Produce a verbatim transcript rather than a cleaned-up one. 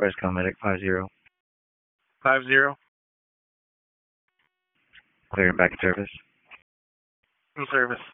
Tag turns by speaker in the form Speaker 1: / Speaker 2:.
Speaker 1: Prescott Medic, five zero.
Speaker 2: Five zero.
Speaker 1: Clearing back in service.
Speaker 2: In service.